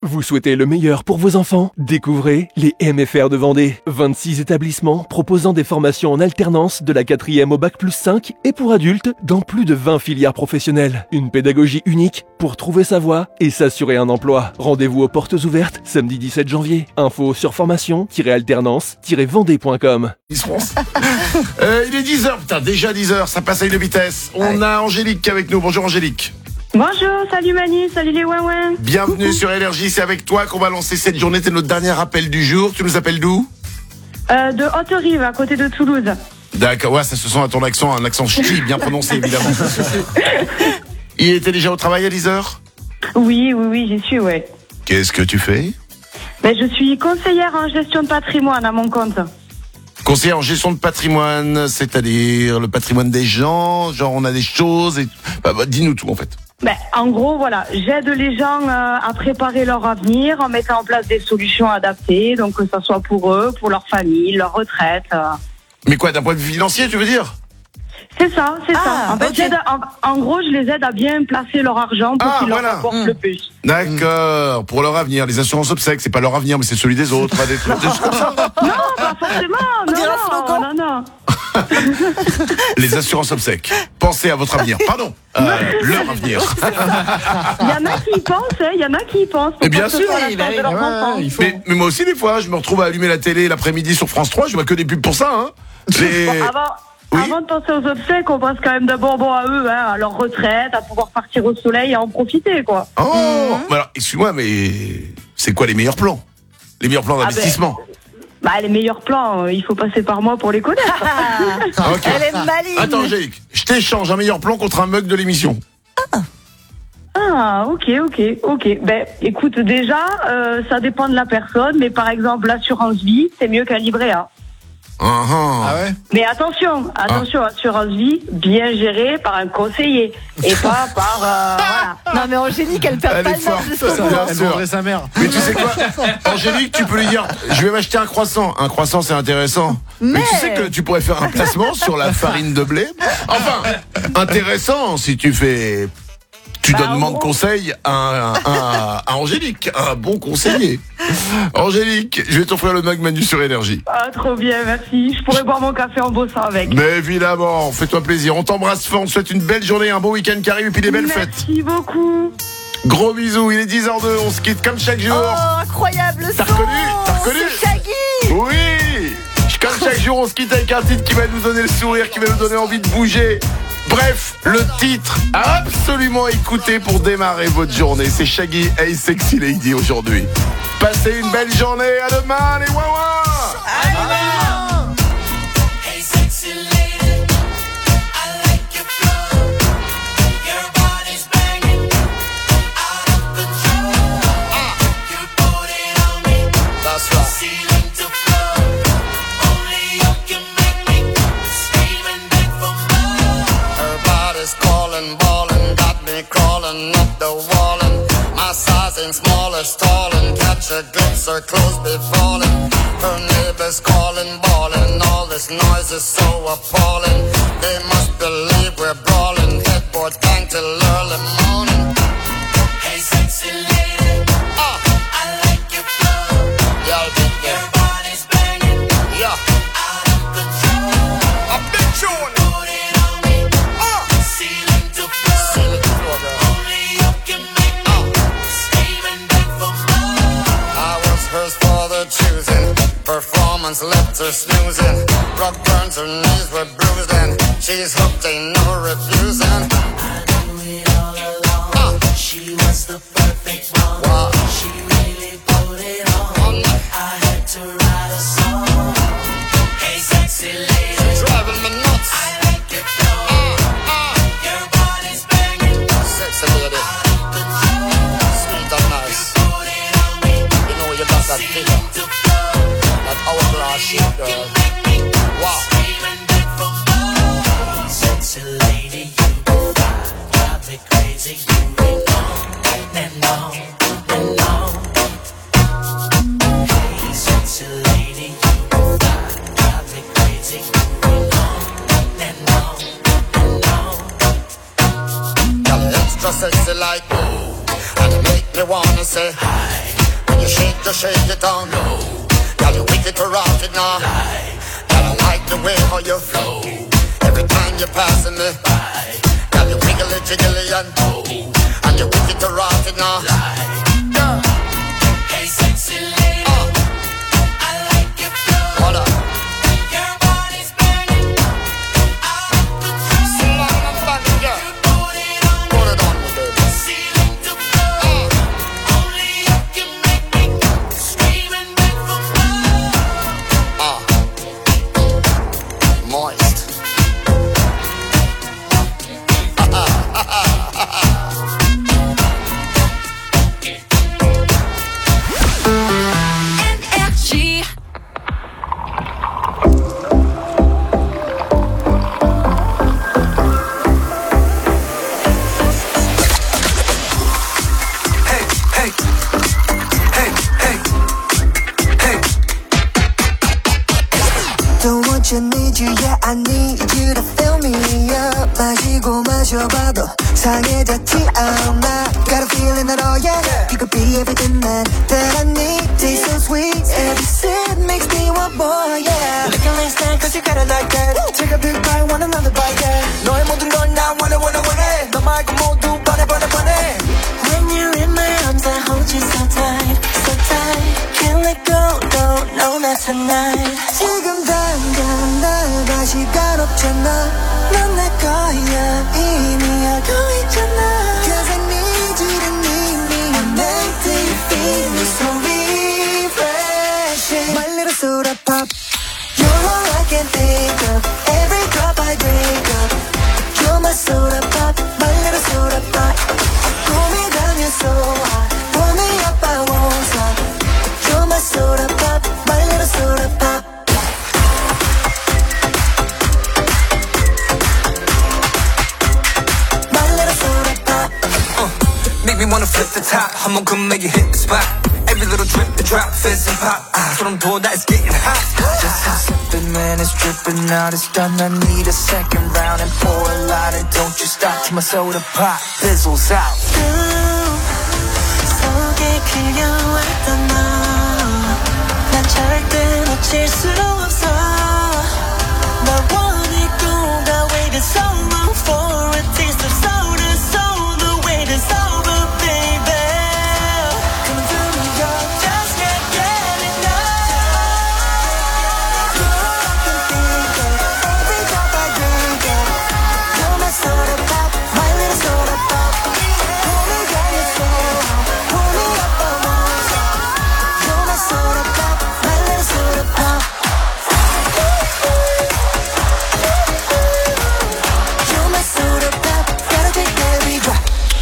Vous souhaitez le meilleur pour vos enfants? Découvrez les MFR de Vendée. 26 établissements proposant des formations en alternance de la 4e au Bac+5 et pour adultes dans plus de 20 filières professionnelles. Une pédagogie unique pour trouver sa voie et s'assurer un emploi. Rendez-vous aux portes ouvertes samedi 17 janvier. Info sur formation-alternance-vendée.com. Il est 10h, putain, déjà 10h, ça passe à une vitesse. On a Angélique avec nous. Bonjour Angélique. Bonjour, salut Manu, salut les ouin-ouin. Bienvenue sur Énergie, c'est avec toi qu'on va lancer cette journée. C'est notre dernier appel du jour. Tu nous appelles d'où? De Haute-Rive, à côté de Toulouse. D'accord, ouais, ça se sent à ton accent, un accent ch'ti, bien prononcé évidemment. Il était déjà au travail à 10h? Oui, j'y suis, ouais. Qu'est-ce que tu fais? Je suis conseillère en gestion de patrimoine à mon compte. Conseillère en gestion de patrimoine, c'est-à-dire le patrimoine des gens, genre on a des choses et... dis-nous tout en fait. En gros, voilà, j'aide les gens à préparer leur avenir en mettant en place des solutions adaptées, donc que ce soit pour eux, pour leur famille, leur retraite. Mais quoi, d'un point de vue financier, tu veux dire? C'est ça. En fait, okay. en gros, je les aide à bien placer leur argent pour qu'ils leur rapportent le plus. D'accord, pour leur avenir. Les assurances obsèques, c'est pas leur avenir, mais c'est celui des autres. Pas des trucs comme ça. Non, pas forcément. Non. Les assurances obsèques. Pensez à votre avenir. Pardon, leur avenir. Il y en a qui y pensent. Mais bien sûr. Mais moi aussi, des fois, je me retrouve à allumer la télé l'après-midi sur France 3, je vois que des pubs pour ça. Hein. Avant de penser aux obsèques, on pense quand même d'abord à eux, à leur retraite, à pouvoir partir au soleil et en profiter, quoi. Alors, excuse-moi, mais c'est quoi les meilleurs plans? Les meilleurs plans d'investissement? Les meilleurs plans, il faut passer par moi pour les connaître. Okay. Elle est maligne. Attends, Angélique, je t'échange un meilleur plan contre un mug de l'émission. Ok. Écoute, déjà, ça dépend de la personne, mais par exemple, l'assurance vie, c'est mieux qu'un livret A. Ah ouais. Mais attention, assurance vie bien gérée par un conseiller et pas par voilà. Non mais Angélique, elle perd pas le nord jusqu'au bout. Elle vendrait sa mère. Mais tu sais quoi, Angélique, tu peux lui dire, je vais m'acheter un croissant. Un croissant, c'est intéressant. Mais tu sais que tu pourrais faire un placement sur la farine de blé. Enfin, intéressant si tu fais... Tu demandes conseil à Angélique, un bon conseiller. Angélique, je vais t'offrir le mug Manu sur Énergie. Trop bien, merci. Je pourrais boire mon café en bossant avec. Mais évidemment, fais-toi plaisir. On t'embrasse fort, on te souhaite une belle journée, un beau week-end qui arrive et puis des belles fêtes. Merci beaucoup. Gros bisous, il est 10h02, on se quitte comme chaque jour. Oh, incroyable son. T'as reconnu C'est Shaggy. Oui. Comme chaque jour, on se quitte avec un titre qui va nous donner le sourire, qui va nous donner envie de bouger. Bref, le titre à absolument écouter pour démarrer votre journée, c'est Shaggy Hey Sexy Lady aujourd'hui. Passez une belle journée, à demain les wawa. À demain. Hey sexy lady, I like your flow. Your body's banging, out of control. You put it on me, that's right. Ceiling to floor, only you can make me scream and beg for more. Her body's calling, ballin', got me crawling up the wall. My size ain't small or stalling, catch a glimpse, her clothes be falling. Her neighbors calling, bawling, all this noise is so appalling. They must believe we're brawling, headboard bang till early morning. Hey sexy lady, I like your flow. Your body's banging, out of control. A big tune. Put it on me, ceiling to floor. Girl. Only you can make me scream and beg for more. I was hers for the choosing. Performance left her snoozing. Rock burns, her knees were bruised and she's hooked, ain't no refusing. I knew it all along. She was the perfect one. Wow. She really put it on. I had to write a song. Hey sexy lady, Driving me nuts. I like your flow. Your body's banging, Sexy lady, out of control. sweet and nice. Put it on me, You know you got that figure, ceiling to floor. that hourglass shape, girl. Wow. Scream and beg for more. Sexy lady, you drive me crazy. You ain't on and on and on. Hey, sexy lady, you drive me crazy. You ain't on and on and on. Girl, extra sexy like ooh, and you make me wanna say hi. When you shake it on. Girl, you wicked to rock it now. Girl, I like the way how you flow. Every time you're passing me by. Girl, you wiggly jiggly and you wicked to rock it now. Hey, sexy lady, I like your flow. Hold up. Your body's banging out of control. Sing on the body, girl. You put it on me, baby. Ceiling to floor. Only you can make me scream and beg for more. Moist. NRJ. Don't want you, need you, yeah I need you to fill me up. 마시고 마셔봐도 상해졌지 않아. Got a feeling that oh yeah, you could be everything that I need. Taste so sweet, every sip makes me want more, yeah. Looking like snack cause you got it like that. Take a big bite, want another bite, yeah. 너의 모든 건 나 wanna 너 말고 모두 번해 When you're in my arms I hold you so tight, so tight. Can't let go, no, not tonight. 지금 당장 나갈 시간 없잖아. 넌 내 거야 이미 알고 있잖아. Cause I need you to need me and make you feel me so refreshing. My little soda pop, you're all I can think of. Every drop I drink up. You're my soda pop, my little soda pop. Pull me down, you're so hot. Pull me up, I won't stop. You're my soda pop, my little soda pop. My little soda pop. Make me wanna flip the top. 한번 come make it hit the spot. Every little drip, the drop, fizz and pop. 소름 돋아, it's getting hot. Just a sipping, man, it's dripping out. It's done, I need a second round and pour a lot. And don't you stop till my soda pop fizzles out. 속에 끌려왔던 너. 난 절대 놓칠 수 없어. 나 원했고 나 waited so long for a taste of soda. So the wait is over, baby. Come through me, girl, just can't get enough. You're all I can think of. Every drop I drink of. You're my soda pop, my little soda pop. Pull me down, you're so hot. Pull me up, I won't stop. You're my soda pop, my little soda pop. You're my soda pop, gotta take every drop.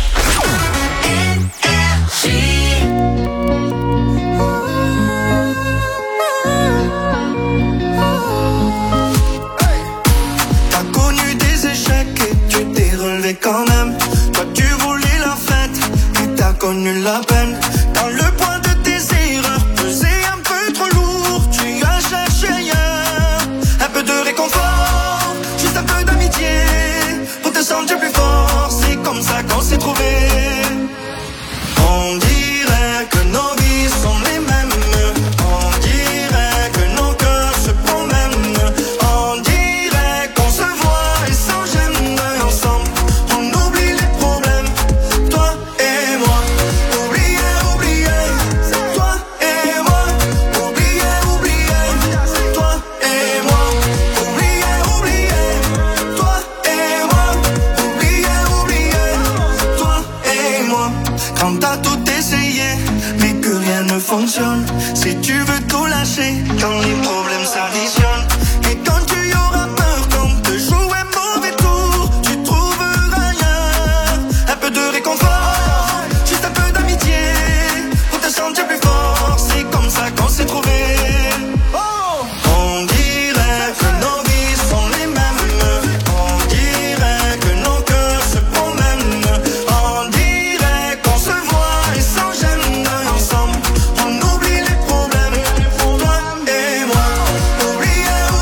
T'as connu des échecs et tu t'es relevé quand même. Toi tu voulais la fête et t'as connu la peine. Quand le poids de tes erreurs pesait un peu trop lourd, tu as cherché ailleurs un peu de réconfort, juste un peu d'amitié pour te sentir plus fort. C'est comme ça qu'on s'est trouvés. On dirait que nos vies sont les mêmes. On dirait que nos cœurs se promènent. On dirait qu'on se voit et s'enchaîne ensemble. On oublie les problèmes, toi et moi. Oublier, oublier, toi et moi. Oublier, oublier, toi et moi. Oublier, oublier, toi et moi. Oublier, oublier, toi et moi. Quand t'as tout essayé, mais que rien ne fonctionne. Si tu veux tout lâcher, quand les problèmes s'additionnent. Et quand tu auras peur, quand te joue un mauvais tour, tu trouveras ailleurs un peu de réconfort, juste un peu d'amitié pour te sentir plus fort. C'est comme ça qu'on s'est trouvés. On dirait que nos vies sont les mêmes. On dirait que nos cœurs se promènent. On dirait qu'on se voit et s'enchaîne ensemble. On oublie les problèmes, toi et moi. Oublier,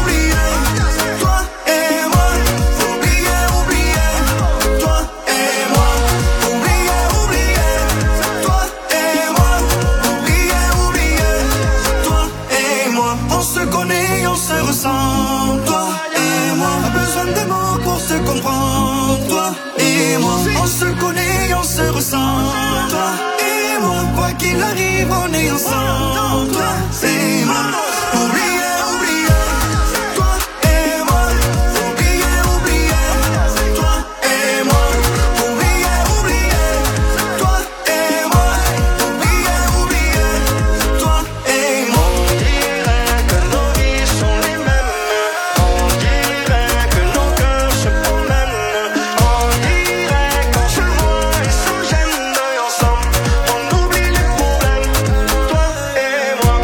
vivre en ayant ensemble. Toi et moi. Oublier, oublier. Toi et moi. Oublier, oublier. Toi et moi. Oublier, oublier. Toi et moi. Oublier, oublier. Toi et moi. On dirait que nos vies sont les mêmes. On dirait que nos cœurs se promènent. On dirait qu'on se voit et se gêne d'œil ensemble. On oublie les problèmes. Toi et moi.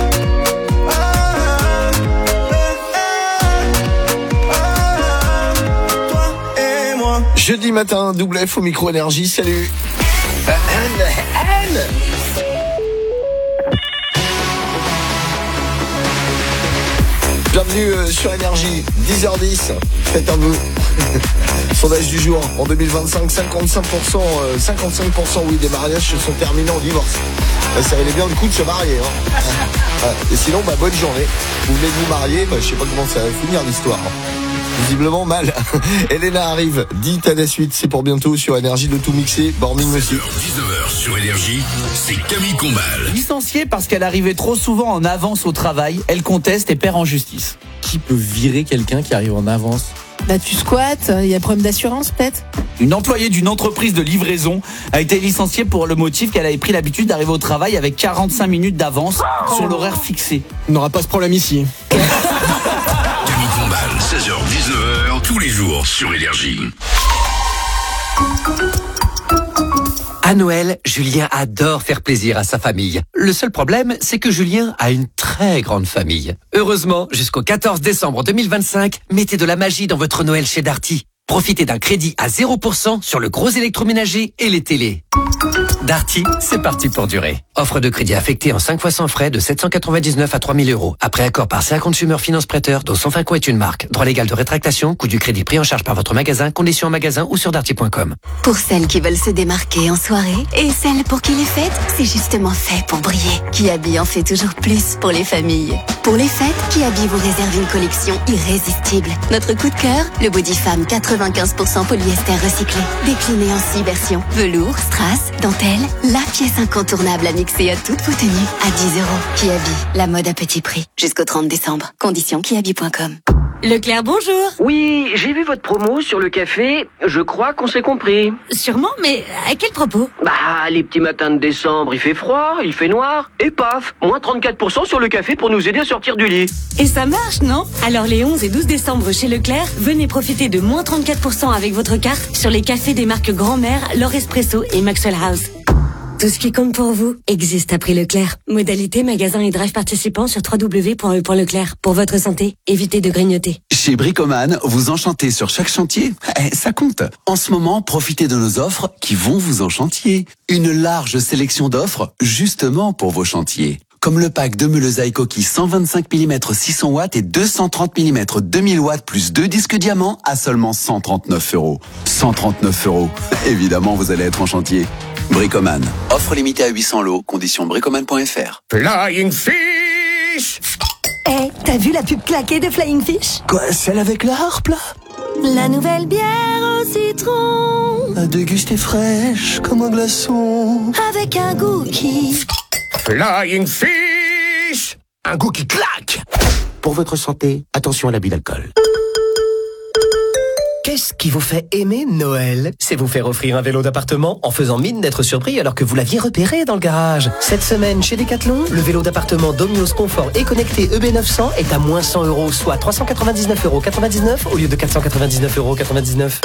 Toi et moi. Jeudi matin, double F au micro énergie, salut. Anne. Bienvenue sur Énergie, 10h10, faites un vœu. Sondage du jour, en 2025, 55% oui, des mariages se sont terminés en divorce. Ça valait bien le coup de se marier. Et sinon, bonne journée. Vous venez de vous marier, je sais pas comment ça va finir l'histoire. Visiblement mal. Elena arrive, dites à la suite, c'est pour bientôt sur Énergie de tout mixer, Borming aussi. 19h sur Énergie, c'est Camille Combal. Licenciée parce qu'elle arrivait trop souvent en avance au travail, elle conteste et perd en justice. Qui peut virer quelqu'un qui arrive en avance? Bah tu squattes, il y a problème d'assurance peut-être. Une employée d'une entreprise de livraison a été licenciée pour le motif qu'elle avait pris l'habitude d'arriver au travail avec 45 minutes d'avance sur l'horaire fixé. On n'aura pas ce problème ici. Camille Combal, 16h-19h, tous les jours sur Énergie. À Noël, Julien adore faire plaisir à sa famille. Le seul problème, c'est que Julien a une très grande famille. Heureusement, jusqu'au 14 décembre 2025, mettez de la magie dans votre Noël chez Darty. Profitez d'un crédit à 0% sur le gros électroménager et les télés. Darty, c'est parti pour durer. Offre de crédit affectée en 5 fois sans frais de 799 à 3000 euros. Après accord par CA Consumer Finance Prêteur, dont Sonfinco est une marque. Droit légal de rétractation, coût du crédit pris en charge par votre magasin, conditions en magasin ou sur darty.com. Pour celles qui veulent se démarquer en soirée et celles pour qui les fêtes, c'est justement fait pour briller. Kiabi en fait toujours plus pour les familles. Pour les fêtes, Kiabi vous réserve une collection irrésistible. Notre coup de cœur, le Body Femme 95% polyester recyclé. Décliné en 6 versions. Velours, strass, dentelle, la pièce incontournable à mixer à toutes vos tenues. À 10 €. Kiabi, la mode à petit prix. Jusqu'au 30 décembre. Conditions kiabi.com. Leclerc, bonjour. Oui, j'ai vu votre promo sur le café. Je crois qu'on s'est compris. Sûrement, mais à quel propos? Les petits matins de décembre, il fait froid, il fait noir, et paf, moins 34% sur le café pour nous aider à sortir du lit. Et ça marche, non? Alors les 11 et 12 décembre chez Leclerc, venez profiter de moins 34% avec votre carte sur les cafés des marques Grand-Mère, L'Or Espresso et Maxwell House. Tout ce qui compte pour vous existe à prix Leclerc. Modalité, magasin et drive participants sur www.e.leclerc. Pour votre santé, évitez de grignoter. Chez Bricoman, vous enchantez sur chaque chantier. Ça compte. En ce moment, profitez de nos offres qui vont vous enchantier. Une large sélection d'offres justement pour vos chantiers. Comme le pack de meules à coquilles 125 mm 600 watts et 230 mm 2000 watts plus 2 disques diamants à seulement 139 €. 139 €. Évidemment, vous allez être en chantier. Bricoman. Offre limitée à 800 lots. Conditions bricoman.fr. Flying Fish. T'as vu la pub claquée de Flying Fish? Quoi, celle avec la harpe là? La nouvelle bière au citron, À déguster fraîche comme un glaçon. avec un goût qui... Flying Fish. Un goût qui claque. Pour votre santé, attention à l'abus d'alcool. Qu'est-ce qui vous fait aimer Noël? C'est vous faire offrir un vélo d'appartement en faisant mine d'être surpris alors que vous l'aviez repéré dans le garage. Cette semaine, chez Decathlon, le vélo d'appartement Domios Confort et connecté EB900 est à moins 100 €, soit 399,99 € au lieu de 499,99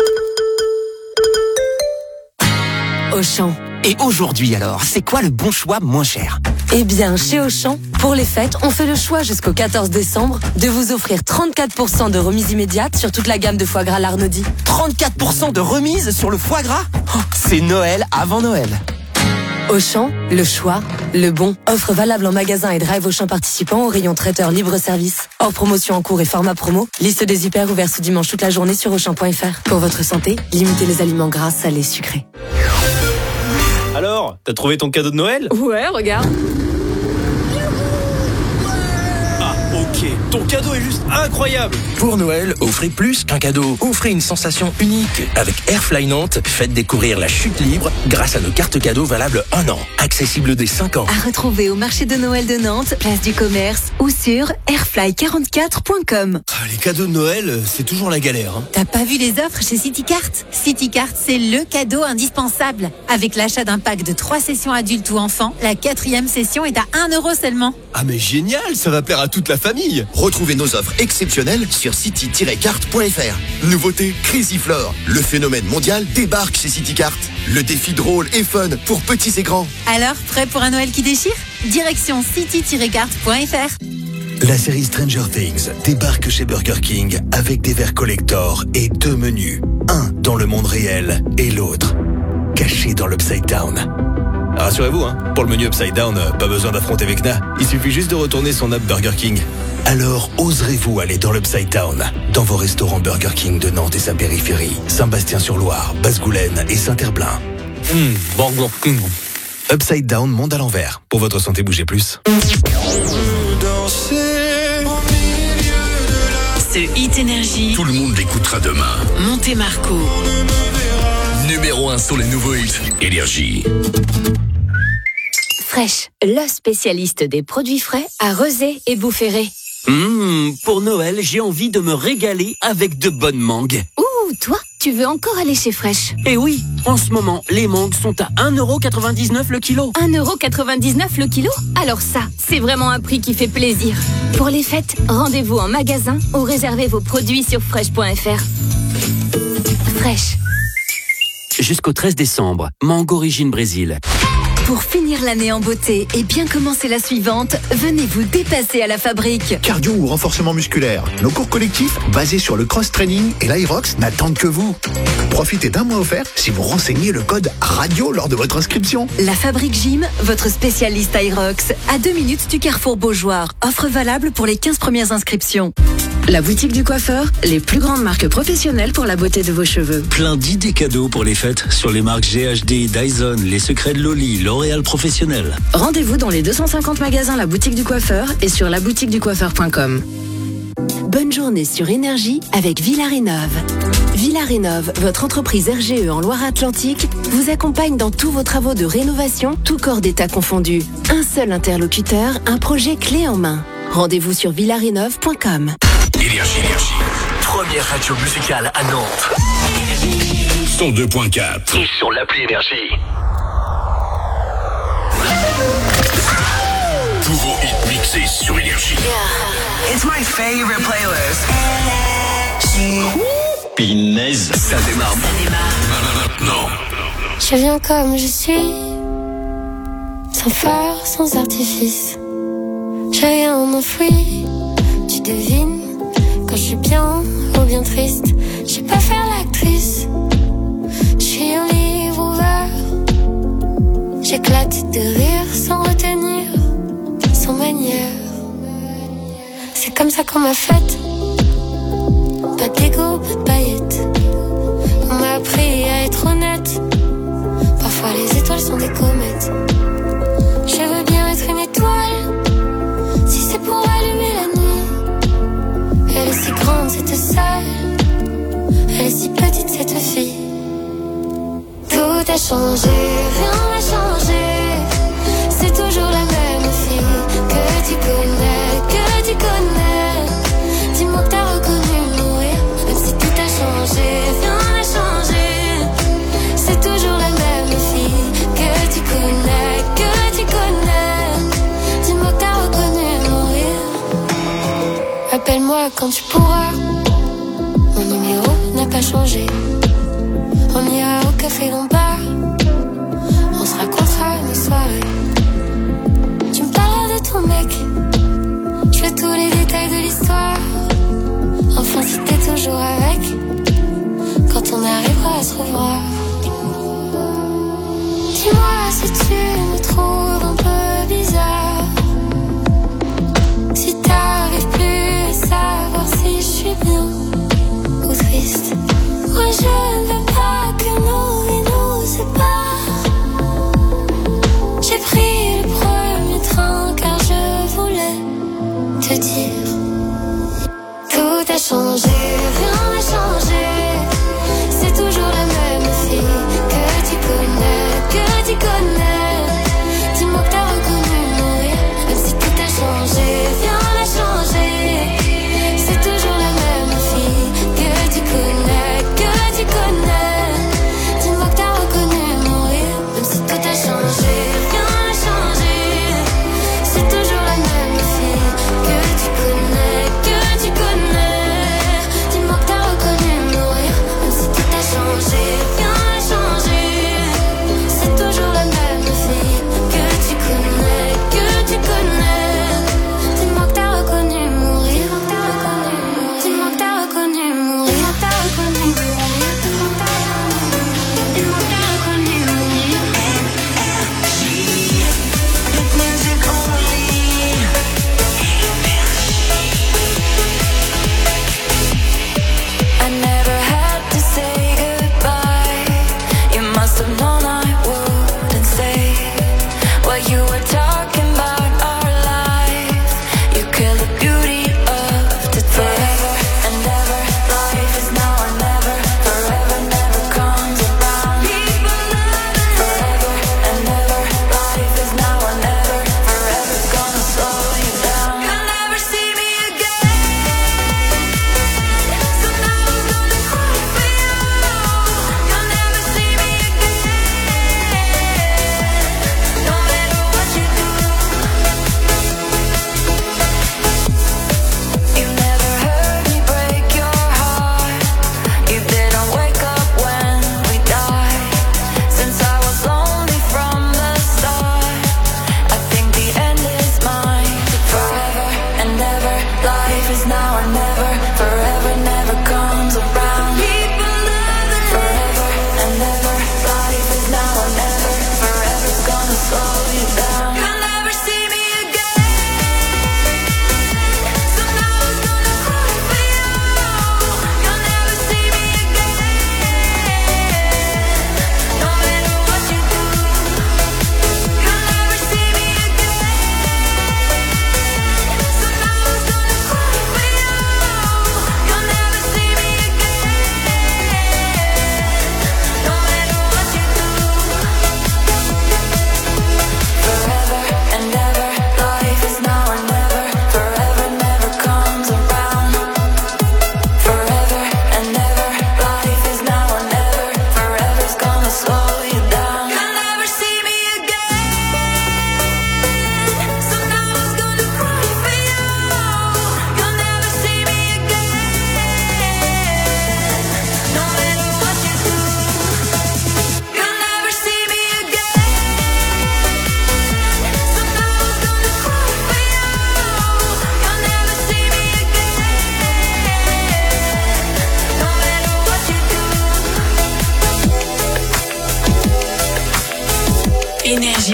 €. Auchan. Et aujourd'hui alors, c'est quoi le bon choix moins cher? Eh bien, chez Auchan, pour les fêtes, on fait le choix jusqu'au 14 décembre de vous offrir 34% de remise immédiate sur toute la gamme de foie gras Larnaudy. 34% de remise sur le foie gras? C'est Noël avant Noël. Auchan, le choix, le bon. Offre valable en magasin et drive Auchan participant au rayon traiteur libre-service. Hors promotion en cours et format promo. Liste des hyper ouverts ce dimanche toute la journée sur Auchan.fr. Pour votre santé, limitez les aliments gras, salés, sucrés. Alors, t'as trouvé ton cadeau de Noël? Ouais, regarde. Ah, ok. ton cadeau est juste incroyable. Pour Noël, offrez plus qu'un cadeau. Offrez une sensation unique. Avec Airfly Nantes, faites découvrir la chute libre grâce à nos cartes cadeaux valables 1 an. Accessibles dès 5 ans. À retrouver au marché de Noël de Nantes, place du commerce ou sur airfly44.com. Les cadeaux de Noël, c'est toujours la galère. T'as pas vu les offres chez CityCart? CityCart, c'est le cadeau indispensable. Avec l'achat d'un pack de 3 sessions adultes ou enfants, la 4e session est à 1 € seulement. Ah mais génial, ça va plaire à toute la famille. Retrouvez nos offres exceptionnelles sur city-cart.fr. Nouveauté Crazy Floor. Le phénomène mondial débarque chez CityCart. Le défi drôle et fun pour petits et grands. Alors, prêt pour un Noël qui déchire? Direction city-cart.fr. La série Stranger Things débarque chez Burger King avec des verres collector et 2 menus. Un dans le monde réel et l'autre caché dans l'Upside Down. Rassurez-vous, pour le menu Upside Down, pas besoin d'affronter Vecna. Il suffit juste de retourner son app Burger King. Alors, oserez-vous aller dans l'Upside Down, dans vos restaurants Burger King de Nantes et sa périphérie, Saint-Bastien-sur-Loire, Basse-Goulaine et Saint-Herblain. Burger King. Upside Down, monde à l'envers. Pour votre santé, bougez plus. Ce Hit Énergie. Tout le monde l'écoutera demain. Monte Marco. Numéro 1 sur les nouveaux hits. Énergie. Fresh, le spécialiste des produits frais à Rezé et Boufféré. Pour Noël, j'ai envie de me régaler avec de bonnes mangues. Ouh, toi, tu veux encore aller chez Fresh? Eh oui, en ce moment, les mangues sont à 1,99€ le kilo. 1,99€ le kilo? Alors ça, c'est vraiment un prix qui fait plaisir. Pour les fêtes, rendez-vous en magasin ou réservez vos produits sur fresh.fr. Fresh. Jusqu'au 13 décembre, mangue origine Brésil. Pour finir l'année en beauté et bien commencer la suivante, venez vous dépasser à la fabrique. Cardio ou renforcement musculaire. Nos cours collectifs, basés sur le cross-training et l'Aerox, n'attendent que vous. Profitez d'un mois offert si vous renseignez le code RADIO lors de votre inscription. La Fabrique Gym, votre spécialiste Aerox, à 2 minutes du Carrefour Beaujoire. Offre valable pour les 15 premières inscriptions. La boutique du coiffeur, les plus grandes marques professionnelles pour la beauté de vos cheveux. Plein d'idées cadeaux pour les fêtes sur les marques GHD, Dyson, Les Secrets de Loli, L'Oréal Professionnel. Rendez-vous dans les 250 magasins La Boutique du Coiffeur et sur laboutiqueducoiffeur.com. Bonne journée sur Énergie avec Villarénov. Villarénov, votre entreprise RGE en Loire-Atlantique, vous accompagne dans tous vos travaux de rénovation, tout corps d'état confondu. Un seul interlocuteur, un projet clé en main. Rendez-vous sur villarénov.com. Énergie. Première radio musicale à Nantes. 102.4. Et sur l'appli Énergie. Tous vos hits mixés sur Énergie. It's my favorite playlist. Pinaise. Ça démarre. Maintenant. Je viens comme je suis, sans phare, sans artifice. J'ai rien enfoui, tu devines quand je suis bien ou bien triste. Je sais pas faire l'actrice, je suis un livre ouvert. J'éclate de rire sans retenir, sans manière. C'est comme ça qu'on m'a faite. Pas d'ego, pas de paillettes. On m'a appris à être honnête. Parfois les étoiles sont des comètes. Je veux bien être une étoile, si c'est pour allumer la nuit. Elle est si grande cette salle, elle est si petite cette fille. Tout a changé, rien n'a changé. C'est toujours la même fille que tu connais. Dis-moi que t'as reconnu mourir, même si tout a changé, rien n'a changé. C'est toujours la même fille que tu connais. Dis-moi que t'as reconnu mourir. Appelle-moi quand tu pourras. Mon numéro n'a pas changé. On ira au café Lombard. On se racontera nos soirées. Tu me parleras de ton mec. Je veux tous les détails de l'histoire. Enfin si t'es toujours avec, quand on arrivera à se revoir. Dis-moi si tu me trouves un peu bizarre, si t'arrives plus à savoir si je suis bien ou triste. Moi je ne veux pas que nos vies nous séparent. J'ai pris le premier train car je voulais te dire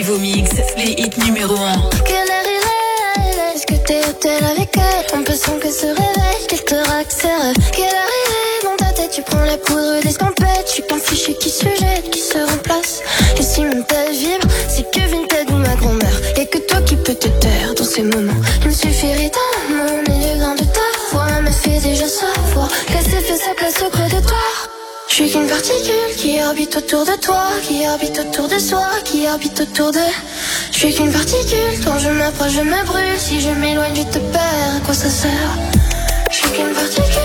nouveau mix, les hits numéro 1. Quelle heure il est? Est-ce que t'es hôtel avec elle? On peut sans que se réveille, qu'elle te raque ses rêves. Quelle heure il est? Dans ta tête tu prends la poudre d'escampette. Je suis qu'un fichier qui se jette, qui se remplace. Et si mon tel vibre, c'est que Vinted ou ma grand-mère. Y'a que toi qui peux te taire dans ces moments. Il me suffirait d'un mot, mais le grain de ta voix me fait déjà savoir qu'elle s'est fait sa place au creux de toi. Je suis qu'une particule qui orbite autour de toi, qui orbite autour de soi, qui orbite autour de... Je suis qu'une particule, quand je m'approche je me brûle. Si je m'éloigne je te perds, à quoi ça sert? Je suis qu'une particule.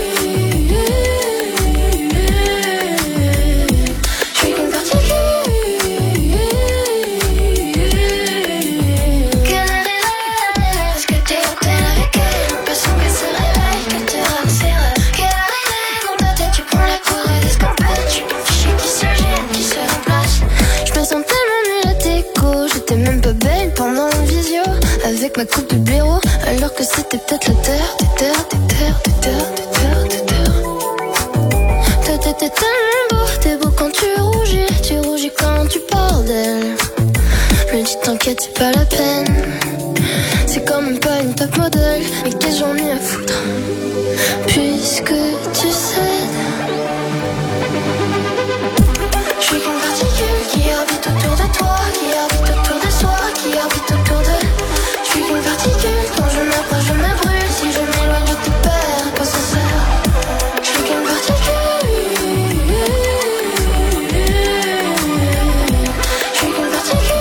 Avec ma coupe de blaireau, alors que c'était peut-être la terre. T'es tellement beau, t'es beau quand tu rougis quand tu parles d'elle. Je me dis t'inquiète, c'est pas la peine. C'est quand même pas une top modèle, mais qu'est-ce que j'en ai à foutre, puisque tu cèdes. Je suis qu'une particule qui orbite autour de toi, qui orbite autour de soi, qui orbite autour de... Je suis qu'une particule, quand je m'approche je me brûle. Si je m'éloigne je te perds, à quoi ça sert? Je suis qu'une particule. Je suis qu'une particule.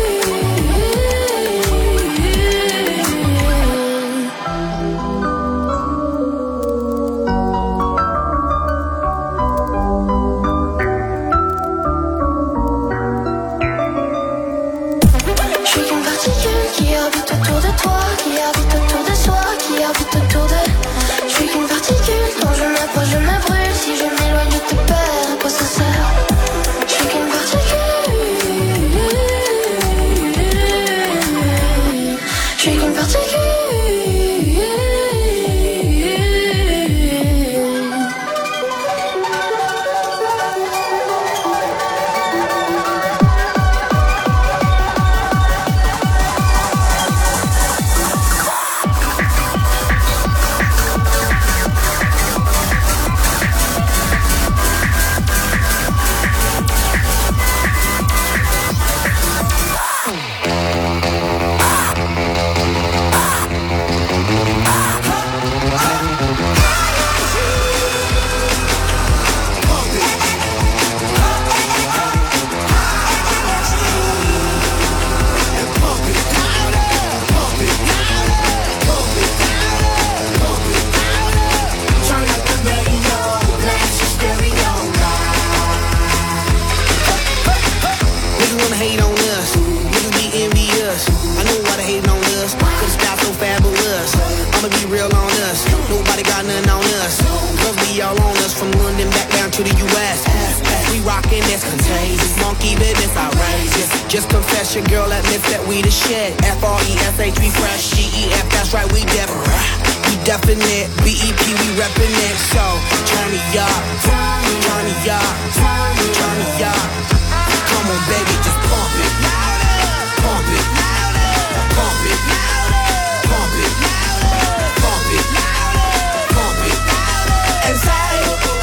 Je suis qu'une particule qui orbite autour de toi, qui orbite autour de soi, qui orbite autour de... Je suis qu'une particule, quand je m'approche je me brûle. Si je m'éloigne je te perds, à quoi ça sert? Je suis qu'une particule. Je suis qu'une particule. Just confess your girl admits that we the shit. F-R-E-S-H, we fresh. G-E-F, that's right, we definite. B-E-P, we reppin' it. So, turn me up, turn me up, turn me up. Come on, baby, just pump it. Pump it. Pump it. Pump it. Pump it. Pump it. And say,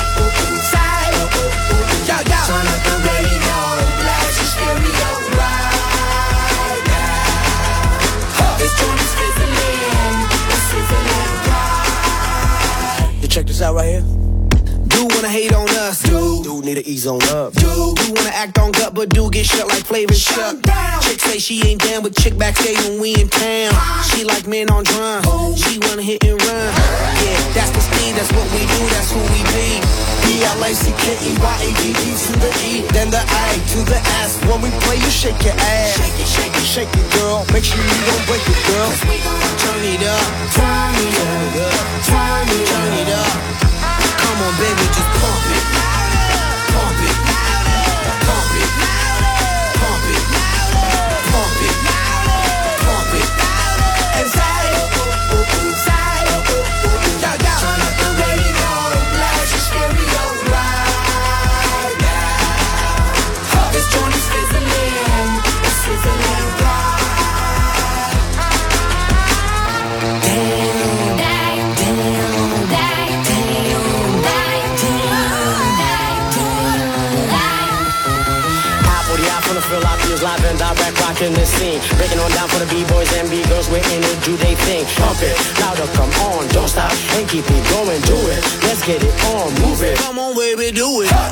yo, yo. Turn up the radio, blast your stereo right now. This joint is fizzling, it's sizzling right. You check this out right here. Do wanna hate on us, do need to ease on up, do wanna act on gut, but do get shut like Flavor Chuck. Chick say she ain't down, but chick backstage when we in town. She like men on drum, she wanna hit and run. Yeah, that's the speed, that's what we do, that's who we be. B-L-A-C-K-E-Y-A-D-D to the E, then the A to the S. When we play, you shake your ass. Shake it, shake it, shake it, girl. Make sure you don't break it, girl. Turn it up, turn it up, turn it up. Come on, baby, just pump it. Pump it. Pump it. Pump it. Pump it. Pump it. And say, yo, yo. Turn up the radio, blast your stereo right now. This joint is fizzling, it's sizzling. rocking the scene. Breaking on down for the B-boys and B-girls, we're in it, do they thing. Pump it, louder, come on, don't stop, and keep it going, do it. Let's get it on, move it. Come on, baby, do it.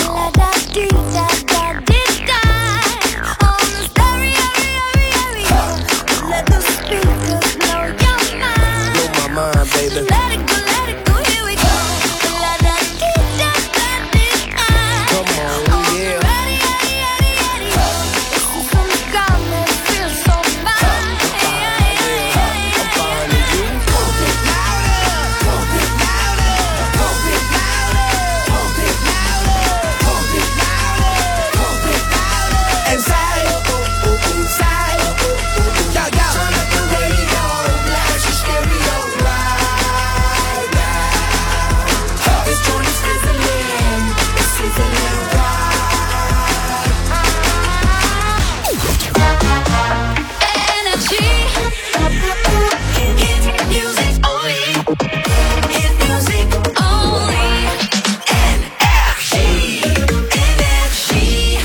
Let the speakers know your mind. Blow my mind, baby. Let it go, here we go. Let that come on, yeah. Ready. This is some calm that feels so fine. I'm fine with you. Pump it louder, pump it louder, pump it louder, pump it louder, pump it louder, pump it louder. Inside, inside, Turn up the radio, blast your stereo right now. This joint is sizzling, it's sizzling Energy, hit music only, hit music only. Energy, energy.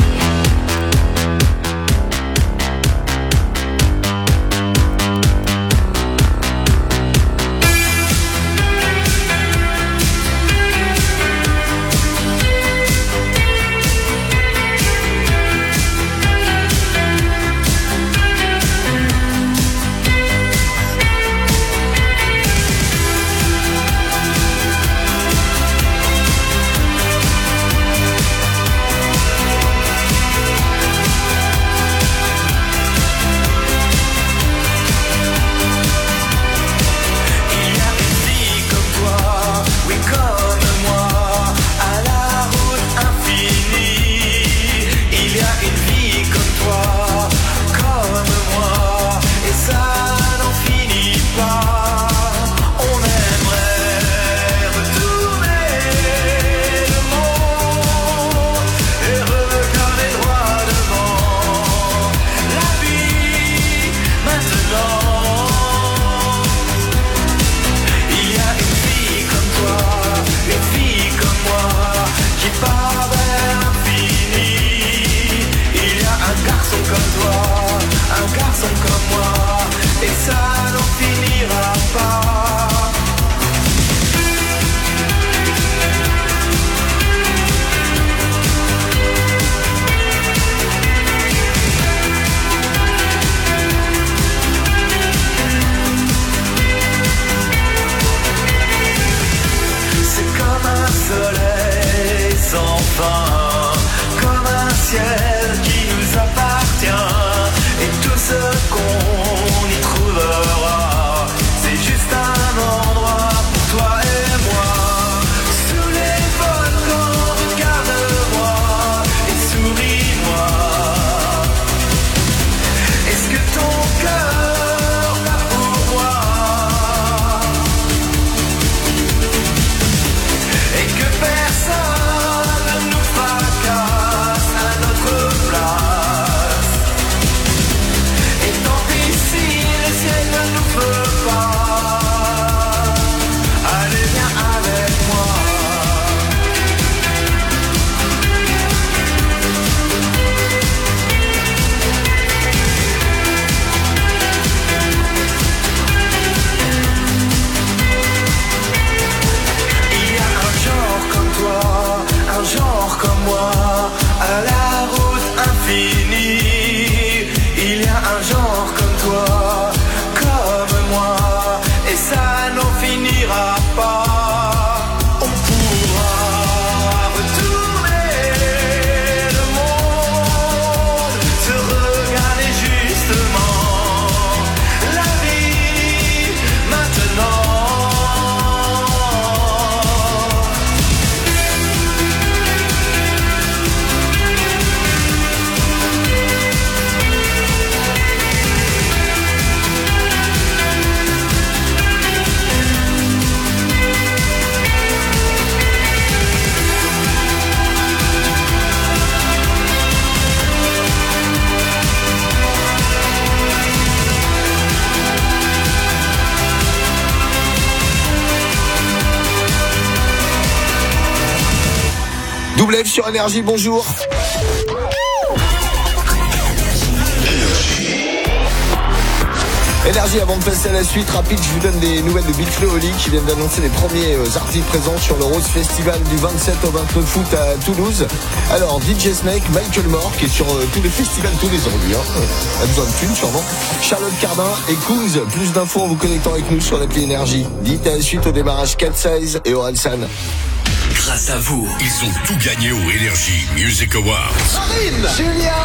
Il y a une fille comme toi, oui comme moi, à la route infinie. Il y a une vie comme toi, comme moi, et ça n'en finit pas. On aimerait retourner le monde et regarder droit devant la vie maintenant. Il y a une fille comme toi, une fille comme moi, qui part vers l'infini. Il y a un garçon comme toi, un garçon comme moi, et ça n'en finira pas. C'est comme un soleil sans fin, comme un ciel qui nous appartient. Et tout ce qu'on y trouvera, c'est juste un endroit pour toi et moi. Sous les volcans, regarde-moi et souris-moi. Est-ce que ton cœur bat pour moi? Et que personne ne nous fracasse à notre place. Et tant pis si le ciel ne nous veut pas. Allez, viens avec moi. Il y a un genre comme toi, un genre comme moi, à la route infinie. Il y a un genre comme toi, comme moi, et ça n'en finira pas. On pourra retourner le monde, se regarder justement la vie maintenant. Double F sur Énergie, bonjour. Énergie, avant de passer à la suite, rapide, je vous donne des nouvelles de Big Flo et Oli qui viennent d'annoncer les premiers artistes présents sur le Rose Festival du 27 au 29 août à Toulouse. Alors, DJ Snake, Michael Moore, qui est sur tous les festivals tous les ans, lui, a besoin de thunes, sûrement. Charlotte Cardin et Coons. Plus d'infos en vous connectant avec nous sur l'appli Énergie. Dites à la suite au démarrage 4 Size et Orelsan. Grâce à vous, ils ont tout gagné au Energy Music Awards. Marine, Julia.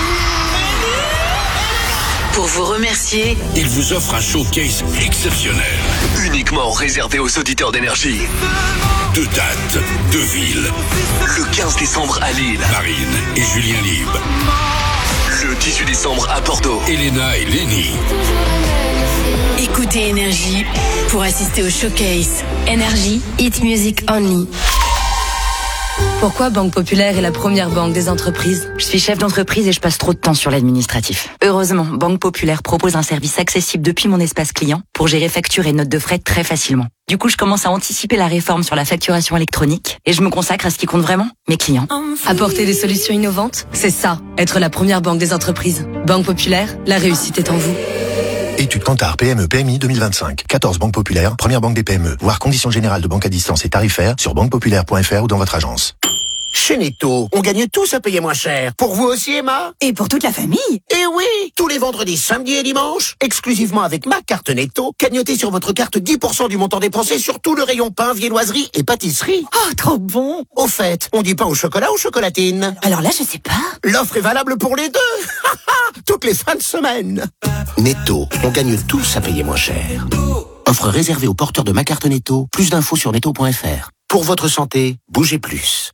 Pour vous remercier, Ils vous offrent un showcase exceptionnel. Uniquement réservé aux auditeurs d'Énergie. 2 dates, 2 villes. Le 15 décembre à Lille. Marine et Julien Lieb. Le 18 décembre à Bordeaux. Elena et Lenny. écoutez Énergie pour assister au showcase. Énergie, Hit Music Only. Pourquoi Banque Populaire est la première banque des entreprises? Je suis chef d'entreprise et je passe trop de temps sur l'administratif. Heureusement, Banque Populaire propose un service accessible depuis mon espace client pour gérer factures et notes de frais très facilement. Du coup, je commence à anticiper la réforme sur la facturation électronique et je me consacre à ce qui compte vraiment, mes clients. Apporter des solutions innovantes, c'est ça, être la première banque des entreprises. Banque Populaire, la réussite est en vous. Étude Kantar PME PMI 2025. 14 banques populaires, première banque des PME. Voir conditions générales de banque à distance et tarifaires sur banquepopulaire.fr ou dans votre agence. Chez Netto, on gagne tous à payer moins cher. Pour vous aussi, Emma? Et pour toute la famille? Eh oui! Tous les vendredis, samedis et dimanches, exclusivement avec ma carte Netto, cagnotez sur votre carte 10% du montant dépensé sur tout le rayon pain, viennoiserie et pâtisserie. Oh, trop bon! Au fait, on dit pain au chocolat ou chocolatine? Alors là, je sais pas. L'offre est valable pour les deux! Toutes les fins de semaine. Netto, on gagne tous à payer moins cher. Offre réservée aux porteurs de ma carte Netto. Plus d'infos sur netto.fr. Pour votre santé, bougez plus.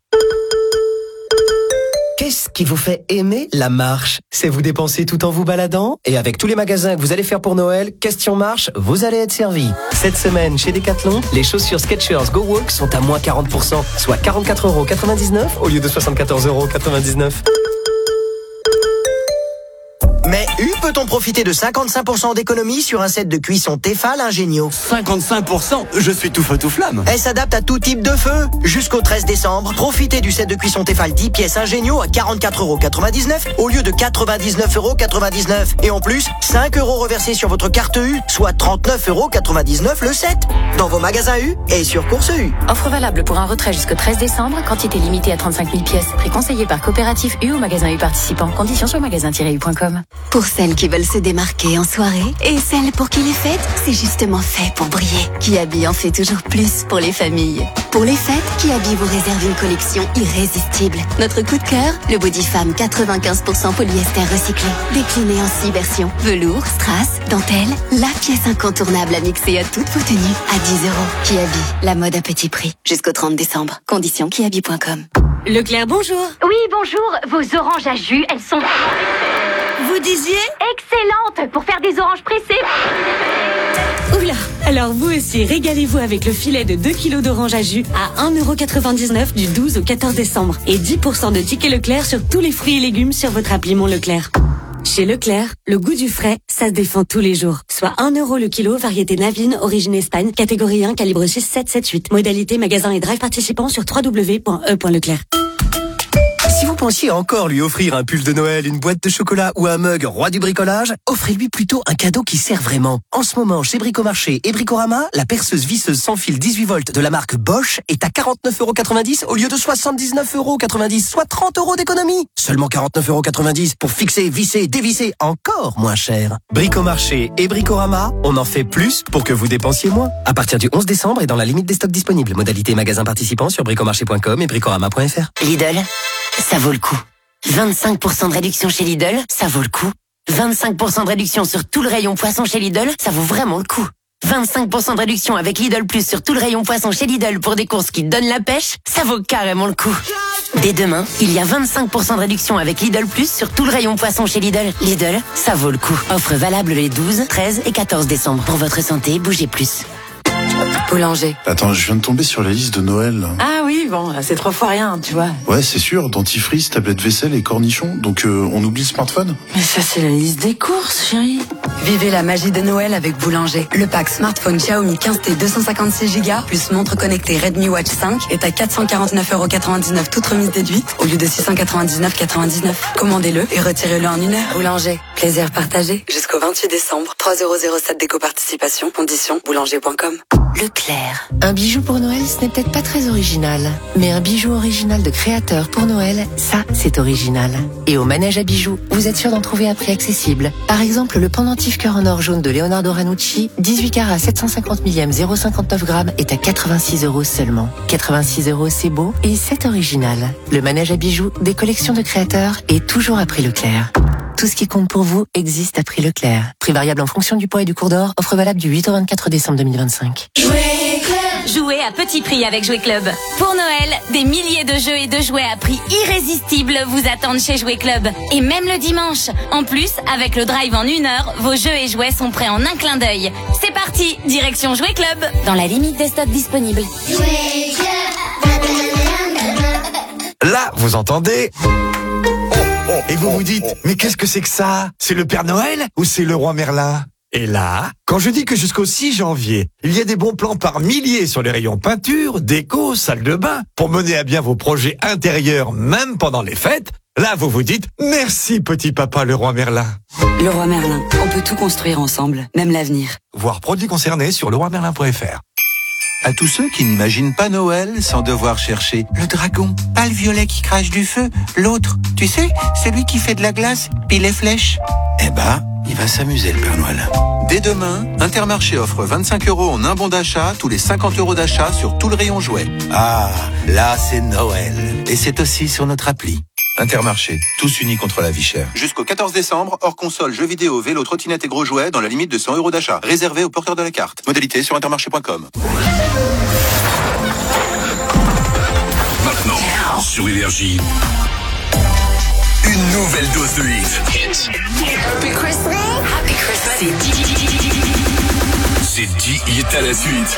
Qu'est-ce qui vous fait aimer la marche? C'est vous dépenser tout en vous baladant? Et avec tous les magasins que vous allez faire pour Noël, question marche, vous allez être servi. Cette semaine, chez Decathlon, les chaussures Skechers Go Walk sont à moins 40%, soit 44,99€ au lieu de 74,99€. Mais peut-on profiter de 55% d'économie sur un set de cuisson Tefal Ingenio? 55%? Je suis tout feu tout flamme. Elle s'adapte à tout type de feu. Jusqu'au 13 décembre, profitez du set de cuisson Tefal 10 pièces Ingenio à 44,99€ au lieu de 99,99€. Et en plus, 5€ reversés sur votre carte U, soit 39,99€ le set. Dans vos magasins U et sur Course U. Offre valable pour un retrait jusqu'au 13 décembre, quantité limitée à 35 000 pièces. Prix conseillé par Coopérative U ou magasin U participant. Conditions sur magasin-u.com. Pour celles qui veulent se démarquer en soirée et celles pour qui les fêtes, c'est justement fait pour briller. Kiabi en fait toujours plus pour les familles. Pour les fêtes, Kiabi vous réserve une collection irrésistible. Notre coup de cœur, le Body Femme 95% polyester recyclé. Décliné en 6 versions. Velours, strass, dentelle, la pièce incontournable à mixer à toutes vos tenues à 10€. Kiabi, la mode à petit prix. Jusqu'au 30 décembre. Conditions kiabi.com. Leclerc, bonjour. Oui, bonjour. Vos oranges à jus, elles sont... Vous disiez? Excellentes pour faire des oranges pressées. Oula. Alors vous aussi, régalez-vous avec le filet de 2 kg d'oranges à jus à 1,99€ du 12 au 14 décembre. Et 10% de tickets Leclerc sur tous les fruits et légumes sur votre appli Mon Leclerc. Chez Leclerc, le goût du frais, ça se défend tous les jours. Soit 1€ le kilo, variété Navine, origine Espagne, catégorie 1, calibre 6778. Modalité magasin et drive participants sur www.e.leclerc. Si vous pensiez encore lui offrir un pull de Noël, une boîte de chocolat ou un mug roi du bricolage, offrez-lui plutôt un cadeau qui sert vraiment. En ce moment, chez Bricomarché et Bricorama, la perceuse visseuse sans fil 18 volts de la marque Bosch est à 49,90€ au lieu de 79,90€, soit 30€ d'économie. Seulement 49,90€ pour fixer, visser, dévisser, encore moins cher. Bricomarché et Bricorama, on en fait plus pour que vous dépensiez moins. À partir du 11 décembre et dans la limite des stocks disponibles. Modalité magasin participant sur bricomarché.com et bricorama.fr. Lidl, ça vaut le coup. 25% de réduction chez Lidl, ça vaut le coup. 25% de réduction sur tout le rayon poisson chez Lidl, ça vaut vraiment le coup. 25% de réduction avec Lidl Plus sur tout le rayon poisson chez Lidl pour des courses qui donnent la pêche, ça vaut carrément le coup. Dès demain, il y a 25% de réduction avec Lidl Plus sur tout le rayon poisson chez Lidl. Lidl, ça vaut le coup. Offre valable les 12, 13 et 14 décembre. Pour votre santé, bougez plus. Boulanger. Attends, je viens de tomber sur la liste de Noël. Ah oui, bon, c'est 3 fois rien, tu vois. Ouais, c'est sûr, dentifrice, tablette vaisselle et cornichons, donc on oublie le smartphone. Mais ça, c'est la liste des courses, chérie. Vivez la magie de Noël avec Boulanger. Le pack smartphone Xiaomi 15T 256 Go plus montre connectée Redmi Watch 5 est à 449,99 € toute remise déduite au lieu de 699,99 €. Commandez-le et retirez-le en 1 heure. Boulanger, plaisir partagé jusqu'au 28 décembre. 3,07 € d'éco-participation. Conditions boulanger.com. Leclerc. Un bijou pour Noël, ce n'est peut-être pas très original. Mais un bijou original de créateur pour Noël, ça, c'est original. Et au manège à bijoux, vous êtes sûr d'en trouver à prix accessible. Par exemple, le pendentif cœur en or jaune de Leonardo Ranucci, 18 carats 750 millième 0,59 grammes est à 86 € seulement. 86 €, c'est beau et c'est original. Le manège à bijoux, des collections de créateurs et toujours à prix Leclerc. Tout ce qui compte pour vous existe à prix Leclerc. Prix variable en fonction du poids et du cours d'or. Offre valable du 8 au 24 décembre 2025. Jouez à petit prix avec Jouet Club. Pour Noël, des milliers de jeux et de jouets à prix irrésistible vous attendent chez Jouet Club. Et même le dimanche. En plus, avec le drive en 1 heure, vos jeux et jouets sont prêts en un clin d'œil. C'est parti, direction Jouet Club. Dans la limite des stocks disponibles. Jouet Club. Là, vous entendez? Et vous vous dites, mais qu'est-ce que c'est que ça? C'est le Père Noël ou c'est le Roi Merlin? Et là, quand je dis que jusqu'au 6 janvier, il y a des bons plans par milliers sur les rayons peinture, déco, salle de bain, pour mener à bien vos projets intérieurs même pendant les fêtes, là vous vous dites, merci petit papa le Roi Merlin. Le Roi Merlin, on peut tout construire ensemble, même l'avenir. Voir produits concernés sur leroimerlin.fr. À tous ceux qui n'imaginent pas Noël sans devoir chercher le dragon, pas le violet qui crache du feu, l'autre, tu sais, celui qui fait de la glace, puis les flèches. Eh ben, il va s'amuser le Père Noël. Dès demain, Intermarché offre 25 € en un bon d'achat tous les 50 € d'achat sur tout le rayon jouets. Ah, là c'est Noël. Et c'est aussi sur notre appli. Intermarché, tous unis contre la vie chère. Jusqu'au 14 décembre, hors console, jeux vidéo, vélo, trottinette et gros jouets dans la limite de 100 € d'achat. Réservé aux porteurs de la carte. Modalité sur intermarché.com. Maintenant, sur Énergie, une nouvelle dose de hits. Happy Christmas. Happy Christmas. C'est 10 hits à la suite.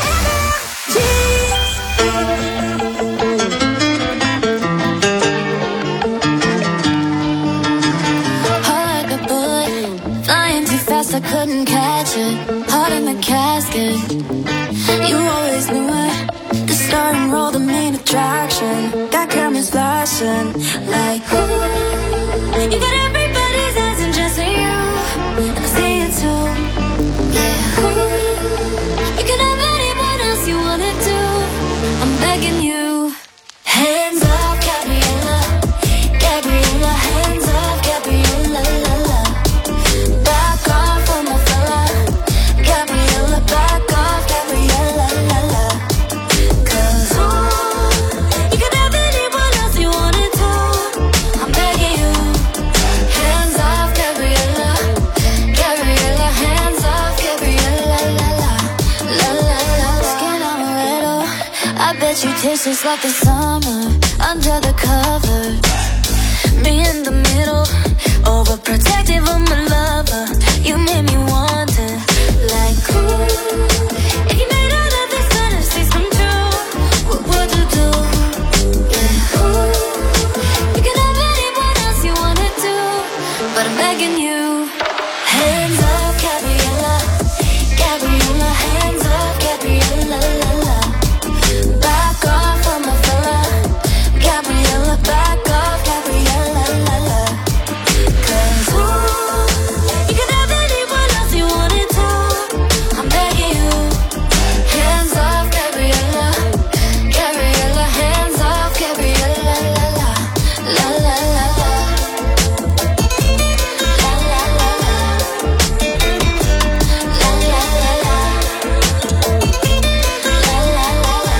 I couldn't catch it, heart in the casket. You always knew it, the starting role, the main attraction. Got cameras flashing, like ooh. You got everybody's eyes and just you, and I see it too. Yeah, ooh. You can have anyone else you wanna do. I'm begging you, hands up, Gabriella, Gabriella, hands up, Gabriella, la la. Back off on my fella, Gabriella, back off, Gabriella, la la. 'Cause you can have anyone else you wanted to. I'm begging you, hands off, Gabriella, Gabriella, hands off, Gabriella, la la, la la la. Skin amaretto, I bet you taste just like the summer under the covers. Me in the middle, overprotective of my lover. You made me want it, like ooh. If you made all of these fantasies come true, what would you do? Yeah, ooh. You can have anyone else you wanna do, but I'm begging you. Hands up, Gabriella, Gabriella, hands up, Gabriella, la la. Back off on my fella, Gabriella, back off, Gabriella, la la. 'Cause ooh, you can have anyone else you wanted to. I'm begging you, hands off, Gabriella, Gabriella, hands off, Gabriella, la la, la la la la, la la la la, la la la la, la la la la.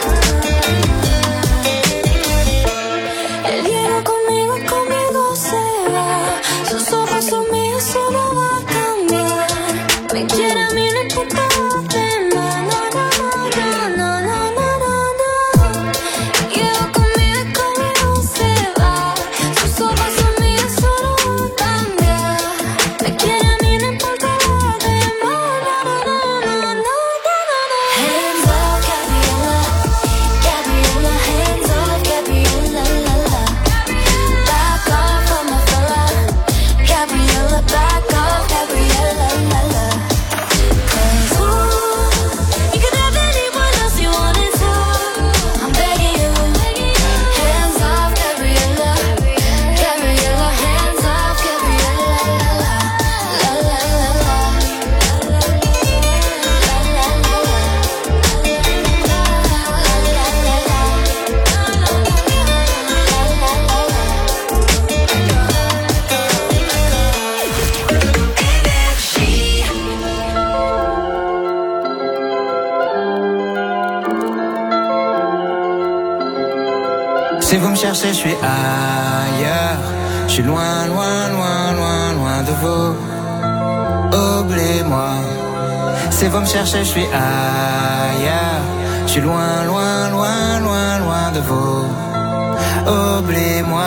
Él llega conmigo y conmigo se va. Sus ojos son míos, eso no va a cambiar. Me quiere a mí, no importa dónde, no, no, no, no, no, no, no, no. Llega conmigo y conmigo se va. Sus ojos son míos, eso no va a cambiar. Me quiere a mí, no importa dónde, no, no, no, no, no, no, no, no. Hands up, Gabriella, Gabriella, Si vous me cherchez, je suis ailleurs. Je suis loin, loin, loin, loin, loin de vous. Oubliez-moi. Si vous me cherchez, je suis ailleurs. Je suis loin, loin, loin, loin, loin de vous. Oubliez-moi.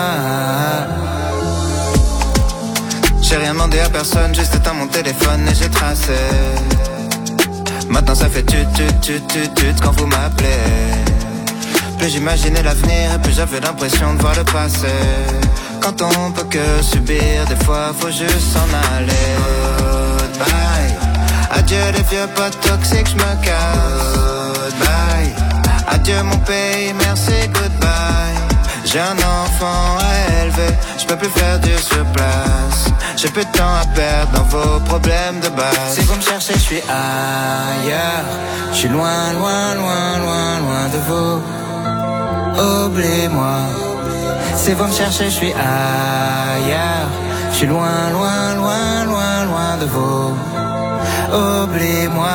J'ai rien demandé à personne, juste éteint mon téléphone et j'ai tracé. Maintenant ça fait tut quand vous m'appelez. Plus j'imaginais l'avenir et plus j'avais l'impression de voir le passé. Quand on peut que subir, des fois faut juste s'en aller. Goodbye. Adieu les vieux potes toxiques, j'me casse. Goodbye. Adieu mon pays, merci, goodbye. J'ai un enfant à élever, j'peux plus faire du surplace. J'ai plus de temps à perdre dans vos problèmes de base. Si vous me cherchez, je suis ailleurs. Je suis loin, loin, loin, loin, loin de vous. Oubliez-moi. Si vous me cherchez, je suis ailleurs. Je suis loin, loin, loin, loin, loin de vous. Oubliez-moi.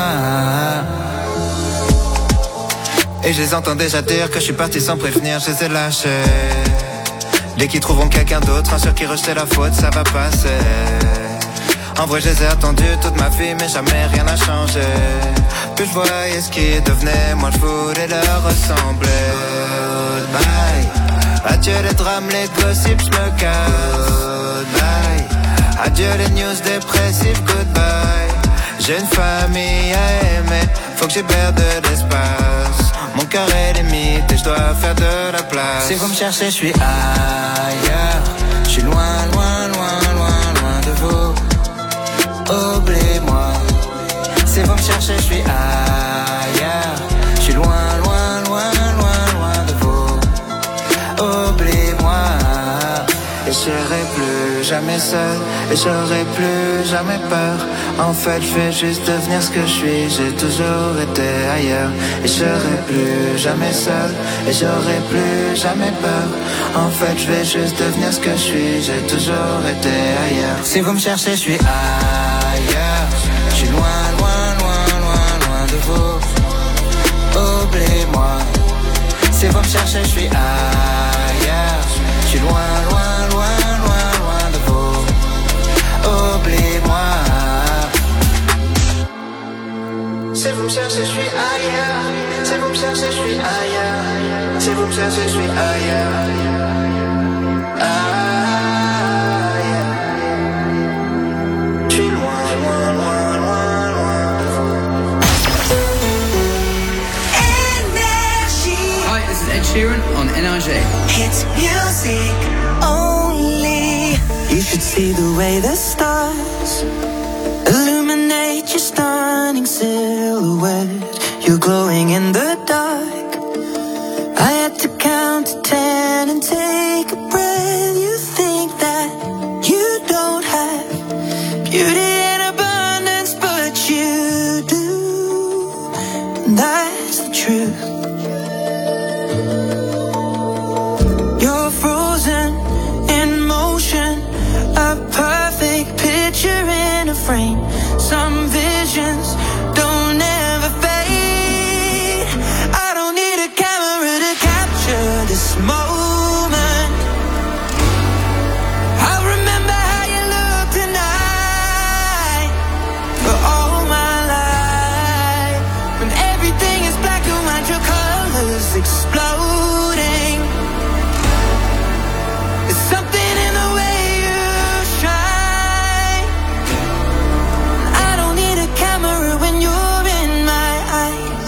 Et je les entends déjà dire que je suis parti sans prévenir, je les ai lâchés. Dès qu'ils trouveront quelqu'un d'autre, un sur qui rejeter la faute, ça va passer. En vrai je les ai attendus toute ma vie, mais jamais rien n'a changé. Plus je voyais ce qui devenait, moi je voulais leur ressembler. Goodbye. Adieu les drames, les gossips, je me casse. Goodbye. Adieu les news dépressives, goodbye. J'ai une famille à aimer, faut que j'hiberne de l'espace. Mon cœur est limite et je dois faire de la place. Si vous me cherchez, je suis ailleurs. Je suis loin, loin, loin, loin, loin de vous. Oubliez-moi. Si vous me cherchez, je suis ailleurs. Je suis loin, loin, loin, loin, loin de vous. Oubliez-moi. Et je serai plus jamais seul, et j'aurai plus jamais peur. En fait je vais juste devenir ce que je suis. J'ai toujours été ailleurs. Et je serai plus jamais seul, et j'aurai plus jamais peur. En fait je vais juste devenir ce que je suis. J'ai toujours été ailleurs. Si vous me cherchez, je suis ailleurs. Je suis loin, loin, loin, loin, loin de vous. Oubliez-moi. Si vous me cherchez, je suis ailleurs. Je suis loin, loin, loin, loin, loin de vous. Oubliez-moi. Si vous me cherchez, je suis ailleurs. Si vous me cherchez, je suis ailleurs. Si vous me cherchez, je suis ailleurs. Je suis loin, loin, loin, loin, loin de vous. Hi, this is Ed Sheeran on NRJ. It's music only. You should see the way the stars illuminate your stunning silhouette. You're glowing in the dark. I had to count to 10 and take a breath. You think that you don't have beauty in abundance, but you do. And that's the truth. You're frozen in motion, a perfect picture in a frame. Some visions don't ever fade. I don't need a camera to capture this moment. I'll remember how you look tonight for all my life. When everything is black and white, your colors exploding. There's something in the way you shine. I don't need a camera when you're in my eyes.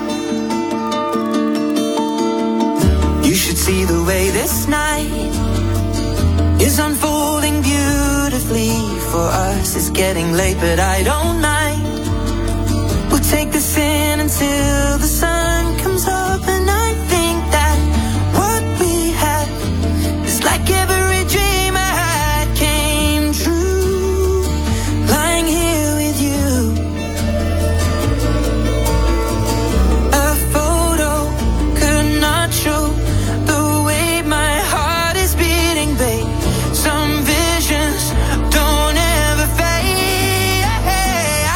You should see the way this night is unfolding beautifully for us. It's getting late, but I don't mind. We'll take this in until the sun comes up, and I think that what we had is like every dream I had came true. Lying here with you, a photo could not show the way my heart is beating, babe. Some visions don't ever fade.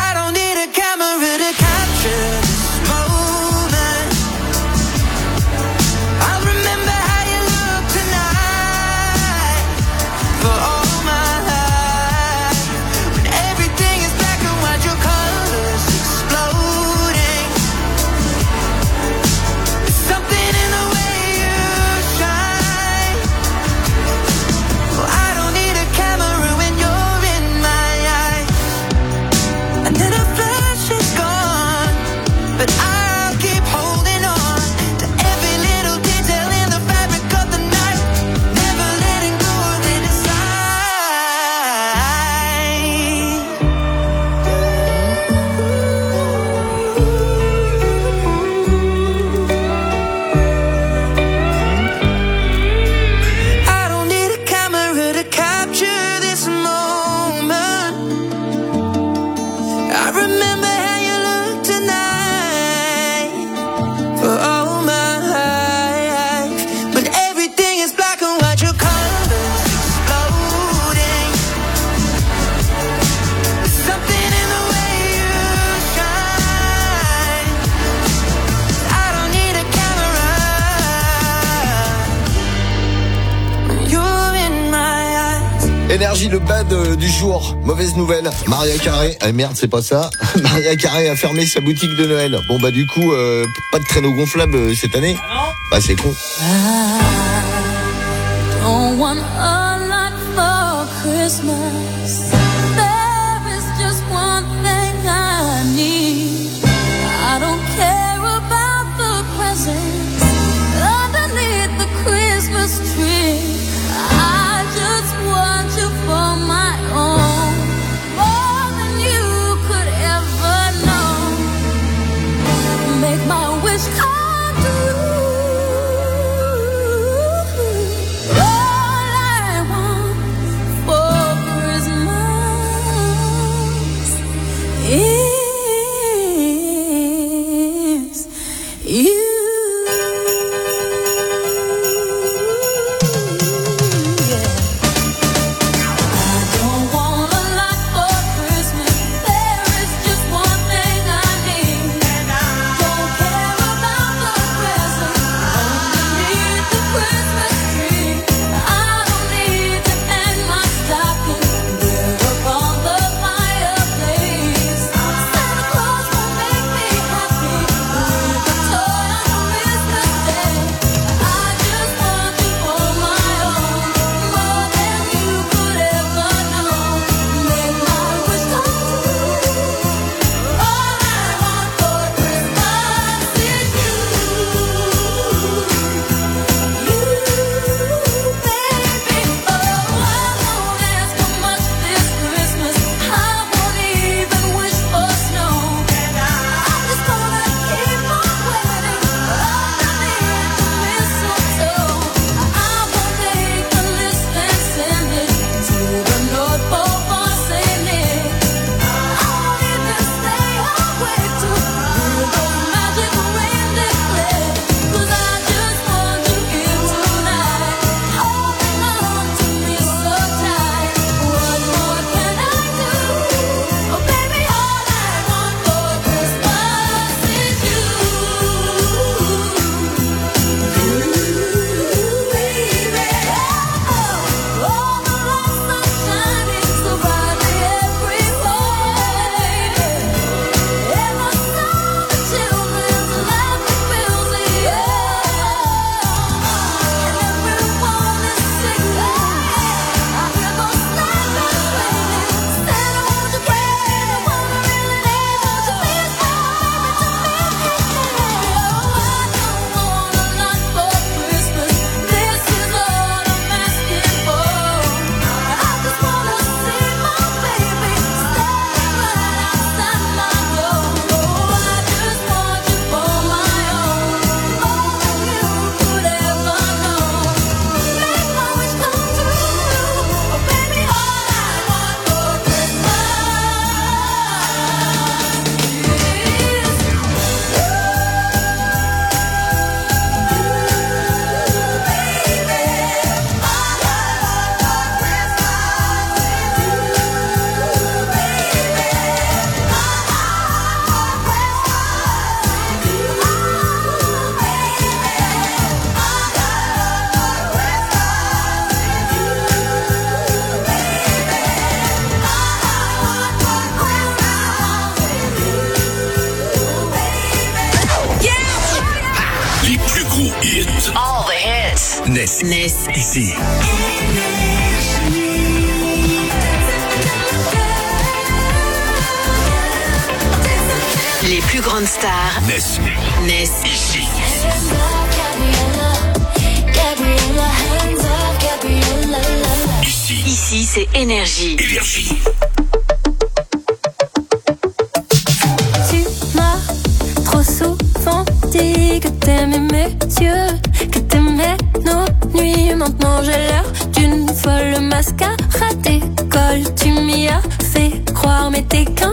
Énergie, le bad du jour. Mauvaise nouvelle. Maria Carré, merde, c'est pas ça. Maria Carré a fermé sa boutique de Noël. Bon bah du coup, pas de traîneau gonflable cette année. Bah c'est con. Don't want a lot for Christmas. There is just one thing I need. I don't care about the presents underneath the Christmas tree. I just want you for my own, more than you could ever know. Make my wish come true. All I want for Christmas is you. Ness, ici. Les plus grandes stars. Ness, ici. Ici, c'est Énergie. Énergie. Tu m'as trop souvent dit que t'aimais mes yeux, que t'aimais nos nuits. Maintenant j'ai l'air d'une folle mascarade d'école. Tu m'y as fait croire mais t'es qu'un.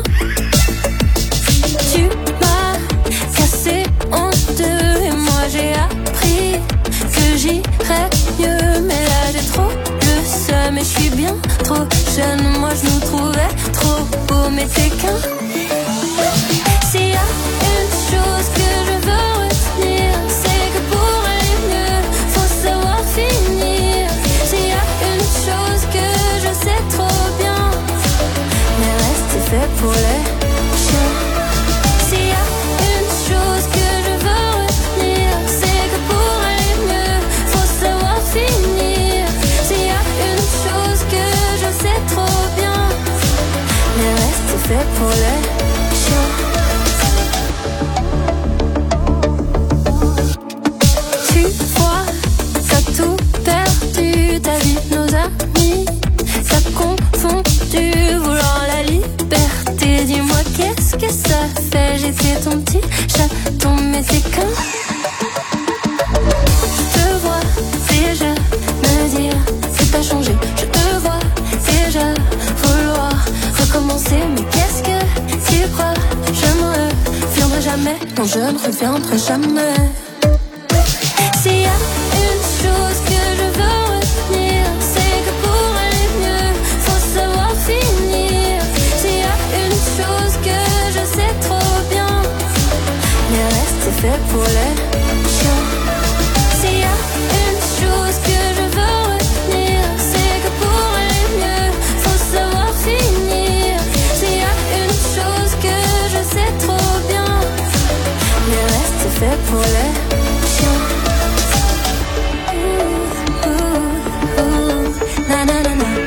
Tu m'as cassé en deux et moi j'ai appris que j'irais mieux. Mais là j'ai trop le seum et je suis bien trop jeune. Moi je nous trouvais trop beaux mais t'es qu'un. S'il y a une chose que je veux retenir, c'est que pour aller mieux, faut savoir finir. S'il y a une chose que je sais pour les chiens. Tu vois, t'as tout perdu, ta vie, nos amis, ça confondu, vouloir la liberté. Dis-moi qu'est-ce que ça fait, j'étais ton petit chaton, mais c'est qu'un. Je te vois déjà me dire que t'as changé, je te vois déjà vouloir recommencer, mais qu'est-ce que tu crois, je ne reviendrai jamais, non je ne reviendrai jamais. S'il y a une chose que je veux retenir, c'est que pour aller mieux, faut savoir finir. S'il y a une chose que je sais trop bien, le reste c'est fait pour les chiens. S'il y a une chose que je veux retenir, c'est que pour aller mieux, faut savoir finir. S'il y a une chose que je sais trop bien, le reste c'est fait pour les chiens. Na na na na,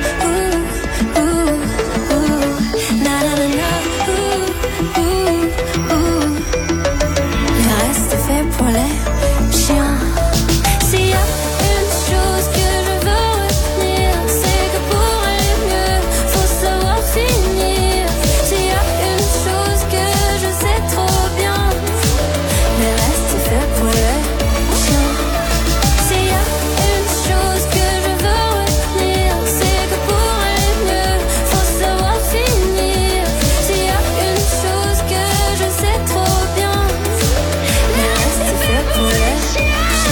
na na na na, le reste c'est fait pour les chiens. S'il y a une chose que je veux retenir, c'est que pour aller mieux, faut savoir finir. S'il y a une chose que je sais trop bien, le reste c'est fait pour les chiens. S'il y a une chose que je veux retenir, c'est que pour aller mieux, faut savoir finir. S'il y a une chose que je sais trop bien, le reste c'est fait pour les chiens.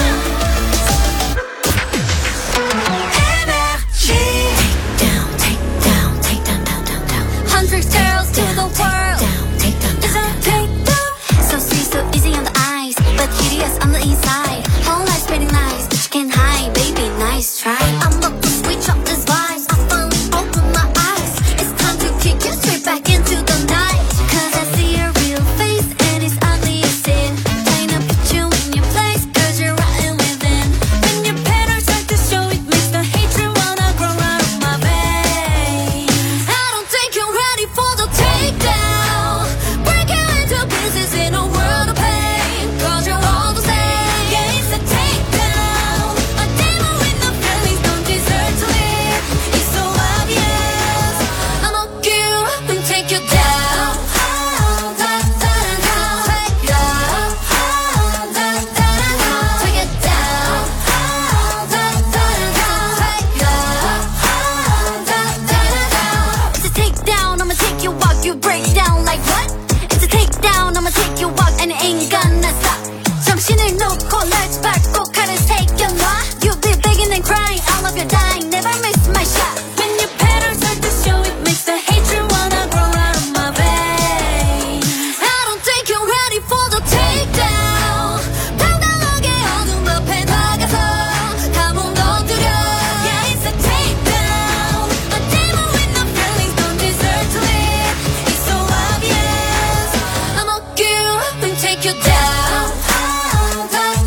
Hundred tales to the world. Is that take down? So sweet, so easy on the eyes, but hideous on the inside. Whole life spreading lies, but you can't hide, baby. Nice try. I'm up to switch up this vibes. I finally opened my eyes. It's time to kick you straight back into the night. 'Cause I see your real face and it's ugly as sin. Trying to put you in your place 'cause you're rotten within. When your patterns start to show, it makes the hatred wanna grow out of my veins. I don't think you're ready for the takedown. Break you into pieces in a world of pain. 'Cause you're all the same. Yeah, it's a takedown. A demon with no feelings don't deserve to live. It's so obvious. I'ma get you up and take you down. Down, down, down. Take you down. Down, down, down. Take it down. Down, down, down. Take you down. Down, down, down. It's a takedown. I'ma take you walk. You break down like what? It's a takedown. I'ma take you walk and it ain't gonna stop. 정신을 놓고 let's back. 꼭 칼을 새겨놔. You'll be begging and crying. All of your dying. Never miss my shot. When your patterns start to show, it makes the hatred wanna grow out of my veins. I don't think you're ready for the takedown. 당당하게 어둠 앞에 나가서 다 무너뜨려. Yeah, it's a takedown. A demon with no feelings don't deserve to live. It's so obvious. I'ma get you up and take you down. Down,